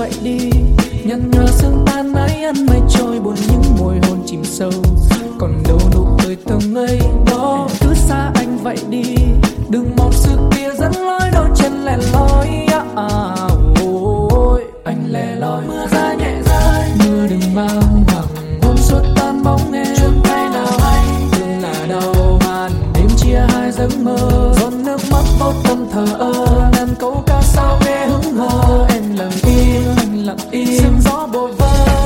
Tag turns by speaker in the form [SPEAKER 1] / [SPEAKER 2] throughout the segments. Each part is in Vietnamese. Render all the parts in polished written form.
[SPEAKER 1] vậy đi. Nhăn nhở sương tan mái ăn mây trôi, buồn những môi hôn chìm sâu. Còn đâu nụ cười thơm ngây đó, cứ xa anh vậy đi. Đừng một sự kia dẫn lối đôi chân lẻ loi. Ôi anh lẻ loi. Mưa ra nhẹ rơi, mưa đừng mang hoàng hôn suốt tan bóng em. Chuông tay nào hay đừng là đầu màn đêm chia hai giấc mơ. Giọt nước mắt vô tâm thờ ơ, ngàn câu ca sao nghe hững hờ. Em lặng im, anh lặng im, sương gió bồ vây.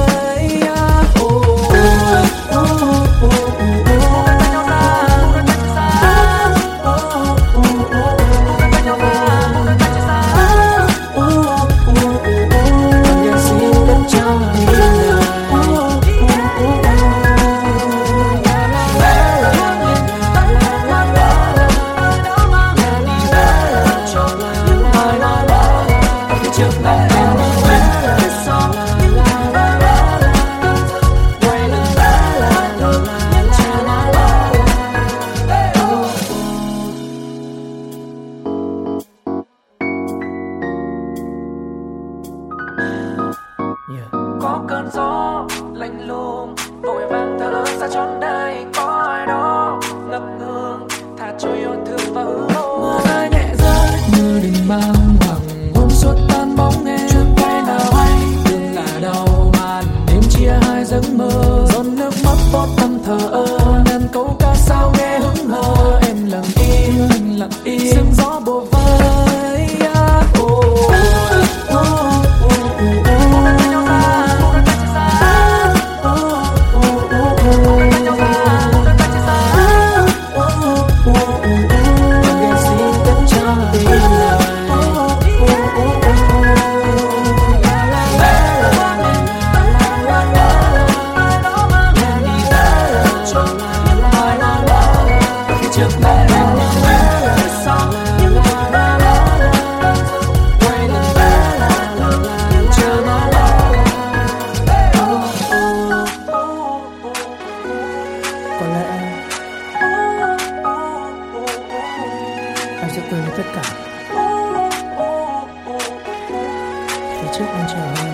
[SPEAKER 1] Có cơn gió lạnh lùng vội vàng thở ra trọn đời. Có ai đó ngập ngừng thả trôi yêu thương và hư vô. Mưa rơi nhẹ rơi, mưa đừng mang hoàng hôn suốt tan bóng em. Chuông tay nào hay đừng là đầu màn đêm chia hai giấc mơ. Giọt nước mắt vô tâm thờ ơ, ngàn câu ca sao nghe hững hờ. Em lặng im, anh lặng im, sương gió bồ vây. Có lẽ anh sẽ quên đi tất cả. Phía trước anh chờ